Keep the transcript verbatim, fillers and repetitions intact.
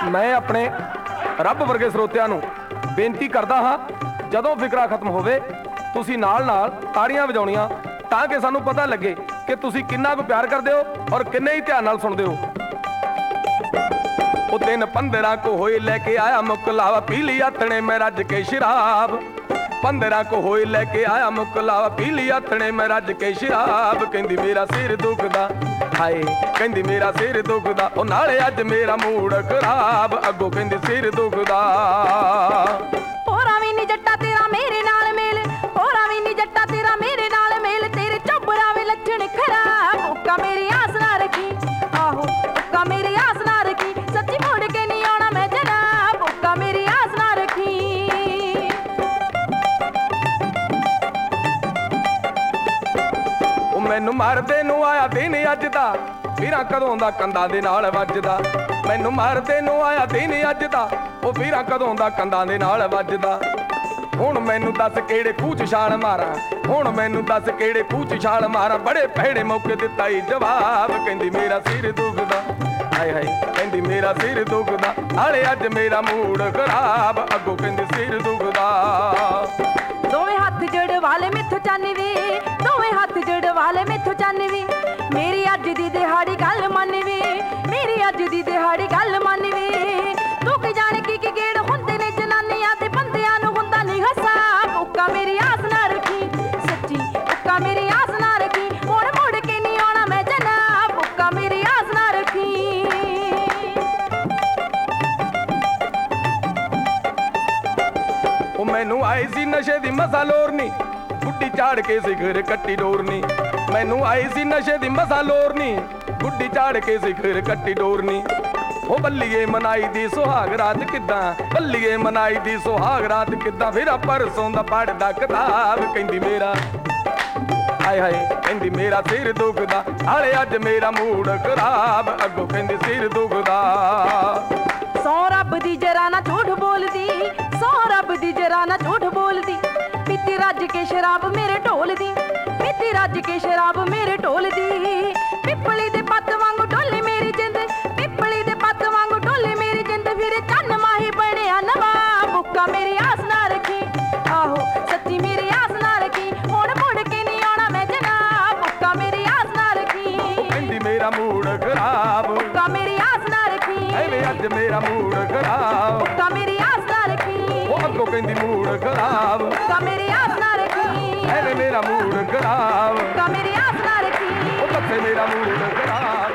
मैं अपने रब वर्गे ਸਰੋਤਿਆਂ ਨੂੰ ਬੇਨਤੀ ਕਰਦਾ ਹਾਂ, ਜਦੋਂ ਫਿਕਰਾ ਖਤਮ ਹੋਵੇ ਤੁਸੀਂ ਨਾਲ ਨਾਲ ਤਾੜੀਆਂ ਵਜਾਉਣੀਆਂ ਤਾਂ ਕਿ ਸਾਨੂੰ ਪਤਾ ਲੱਗੇ ਕਿ ਤੁਸੀਂ ਕਿੰਨਾ ਕੁ ਪਿਆਰ ਕਰਦੇ ਹੋ ਔਰ ਕਿੰਨੇ ਹੀ ਧਿਆਨ ਨਾਲ ਸੁਣਦੇ ਹੋ। ਉਹ ਦਿਨ ਪੰਦਰਾਂ ਕੋ ਹੋਏ ਲੈ ਕੇ ਆਇਆ ਮੁਕਲਾਵਾ, ਪੀ ਲਈ ਆਥਣੇ ਮੈਂ ਰੱਜ ਕੇ ਸ਼ਰਾਬ। ਪੰਦਰਾਂ ਕੋ ਹੋਏ ਲੈ ਕੇ ਆਇਆ ਮੁਕਲਾਵਾ, ਪੀ ਲਈ ਆਥਣੇ ਮੈਂ ਰੱਜ ਕੇ ਸ਼ਰਾਬ। ਕਹਿੰਦੀ ਮੇਰਾ ਸਿਰ ਦੁਖਦਾ, ਹਾਏ ਕਹਿੰਦੀ ਮੇਰਾ ਸਿਰ ਦੁਖਦਾ, ਉਹ ਨਾਲੇ ਅੱਜ ਮੇਰਾ ਮੂਡ ਖਰਾਬ। ਅੱਗੋਂ ਕਹਿੰਦੀ ਸਿਰ ਦੁਖਦਾ। ਹੋਰਾਂ ਵੀ ਨੀ ਜੱਟਾ ਤੇਰਾ ਮੇਰੇ ਨਾਲ ਮੇਲ, ਹੋਰਾਂ ਵੀ ਨੀ ਜੱਟਾ ਤੇਰਾ ਮੇਰੇ ਨਾਲ ਮੇਲ, ਤੇਰੇ ਚੋਬਰਾਂ ਵੇ ਲੱਛਣ ਖਰਾਬ। ਉੱਕਾ ਮੇਰੀ ਆਸ ਨਾ ਰੱਖੀ, ਆਹੋ ਉੱਕਾ ਮੇਰੀ ਆਸ ਨਾ ਰੱਖੀ, ਸੱਚੀ ਮੁੜ ਕੇ ਨਹੀਂ ਆਉਣਾ ਮੈਂ ਜਨਾਬ। ਉੱਕਾ ਮੇਰੀ ਆਸ ਨਾ ਰੱਖੀ। ਉਹ ਮੈਨੂੰ ਮਰਦੇ ਨੂੰ ਆਇਆ ਦਿਨ ਅੱਜ ਦਾ, ਵੀਰਾਂ ਕਦੋਂ ਦਾ ਕੰਧਾਂ ਦੇ ਨਾਲ ਵੱਜਦਾ। ਮੈਨੂੰ ਮਰਦੇ ਨੂੰ ਆਇਆ ਦਿਨ ਅੱਜ ਦਾ, ਉਹ ਵੀਰਾਂ ਕਦੋਂ ਦਾ ਕੰਧਾਂ ਦੇ ਨਾਲ ਵੱਜਦਾ। ਹੁਣ ਮੈਨੂੰ ਦੱਸ ਕਿਹੜੇ ਖੂਹ 'ਚ ਛਾਲ ਮਾਰਾਂ, ਹੁਣ ਮੈਨੂੰ ਦੱਸ ਕਿਹੜੇ ਖੂਹ 'ਚ ਛਾਲ ਮਾਰਾਂ। ਬੜੇ ਭੈੜੇ ਮੌਕੇ ਦਿੱਤਾ ਈ ਜਵਾਬ। ਕਹਿੰਦੀ ਮੇਰਾ ਸਿਰ ਦੁਖਦਾ, ਹਾਏ ਹਾਏ ਕਹਿੰਦੀ ਮੇਰਾ ਸਿਰ ਦੁਖਦਾ, ਨਾਲੇ ਅੱਜ ਮੇਰਾ ਮੂਡ ਖਰਾਬ। ਅੱਗੋਂ ਕਹਿੰਦੀ ਸਿਰ ਦੁਖਦਾ। ਦੋਵੇਂ ਹੱਥ ਜੜ ਵਾਲੇ ਮੈਥੋਂ ਚੰਨ ਵੇ, ਦੋਵੇਂ ਹੱਥ ਜੜ ਵਾਲੇ ਮੈਥੋਂ ਚੰਨ ਵੇ, ਮੇਰੀ ਅੱਜ ਦੀ ਦਿਹਾੜੀ ਗੱਲ ਮੰਨ ਵੇ, ਮੇਰੀ ਅੱਜ ਦੀ ਦਿਹਾੜੀ ਗੱਲ ਮੰਨ ਵੇ। ਤੂੰ ਕੀ ਜਾਣ ਕੀ ਕੀ ਗੇੜ ਹੁੰਦੇ ਨੇ ਜਨਾਨੀਆਂ ਤੇ ਬੰਦਿਆਂ ਨੂੰ ਹੁੰਦਾ ਨਹੀਂ ਹਿਸਾਬ। ਉੱਕਾ ਮੇਰੀ ਆਸ ਨਾ ਰੱਖੀ, ਸੱਚੀ ਉੱਕਾ ਮੇਰੀ ਆਸ ਨਾ ਰੱਖੀ, ਮੁੜ ਮੁੜ ਕੇ ਨਹੀਂ ਆਉਣਾ ਮੈਂ ਜਨਾਬ। ਉੱਕਾ ਮੇਰੀ ਆਸ ਨਾ ਰੱਖੀ। ਉਹ ਮੈਨੂੰ ਆਈ ਸੀ ਨਸ਼ੇ ਦੀ ਮਸਾ ਲੋਰਨੀ, ਗੁੱਡੀ ਝਾੜ ਕੇ ਸਿਖਰ ਕੱਟੀ ਡੋਰਨੀ। ਮੈਨੂੰ ਆਈ ਸੀ ਨਸ਼ੇ ਦੀ ਮਸਾ ਲੋਰਨੀ, ਗੁੱਡੀ ਝਾੜ ਕੇ ਸਿਖਰ ਕੱਟੀ ਡੋਰਨੀ। ਉਹ ਬੱਲੀਏ ਮਨਾਈ ਦੀ ਸੁਹਾਗ ਰਾਤ ਕਿੱਦਾਂ, ਬੱਲੀਏ ਮਨਾਈ ਦੀ ਸੁਹਾਗ ਰਾਤ ਕਿੱਦਾਂ, ਫਿਰ ਪਰਸੋਂ ਦਾ ਪੜਦਾ ਕਿਤਾਬ। ਕਹਿੰਦੀ ਮੇਰਾ ਹਾਏ ਹਾਏ ਕਹਿੰਦੀ ਮੇਰਾ ਸਿਰ ਦੁਖਦਾ, ਨਾਲੇ ਅੱਜ ਮੇਰਾ ਮੂਡ ਖਰਾਬ। ਅੱਗੋਂ ਕਹਿੰਦੀ ਸਿਰ ਦੁਖਦਾ। ਸੌ ਰੱਬ ਦੀ ਜਰਾ ਨਾ ਝੂਠ ਬੋਲਦੀ, ਸੌ ਰੱਬ ਦੀ ਜਰਾ ਨਾ ਝੂਠ ਬੋਲਦੀ, ਪੀਤੀ ਰੱਜ ਕੇ ਸ਼ਰਾਬ ਮੇਰੇ ਢੋਲ ਦੀ, ਪੀਤੀ ਰੱਜ ਕੇ ਸ਼ਰਾਬ ਮੇਰੇ ਢੋਲ ਦੀ। ਪਿੱਪਲੀ ਦੇ ਪੱਤ ਵਾਂਗੂ ਢੋਲੇ ਮੇਰੀ ਜਿੰਦ, ਪਿੱਪਲੀ ਦੇ ਪੱਤ ਵਾਂਗੂ ਢੋਲੇ ਮੇਰੀ ਜਿੰਦ, ਫਿਰ ਚੰਨ ਮਾਹੀ ਬਣਿਆ ਨਵਾਬ। ਉੱਕਾ ਮੇਰੀ ਆਸ ਨਾ ਰੱਖੀ, ਆਹੋ ਸੱਚੀ ਮੇਰੀ ਆਸ ਨਾ ਰੱਖੀ, ਹੁਣ ਮੁੜ ਕੇ ਨਹੀਂ ਆਉਣਾ ਮੈਂ ਜਨਾਬ। ਉੱਕਾ ਮੇਰੀ ਆਸ ਨਾ ਰੱਖੀ। ਕਹਿੰਦੀ ਮੇਰਾ ਮੂਡ ਖਰਾਬ। ਉੱਕਾ ਮੇਰੀ ਆਸ ਨਾ ਰੱਖੀ, ਐਵੇਂ ਅੱਜ ਮੇਰਾ ਮੂਡ ਖਰਾਬ। ਉੱਕਾ ਮੇਰੀ ਆਸ ਨਾ ਰੱਖੀ। ਉਹ ਅੱਗੋਂ ਕਹਿੰਦੀ ਮੂਡ ਖਰਾਬ। ਉੱਕਾ ਮੇਰੀ ਆਸ ਨਾ ਰੱਖੀ, ਐਵੇਂ ਮੇਰਾ ਮੂਡ ਖਰਾਬ। ਉੱਕਾ ਮੇਰੀ ਆਸ ਨਾ ਰੱਖੀ। ਉਹ ਦੱਸੇ ਮੇਰਾ ਮੂਡ ਖਰਾਬ।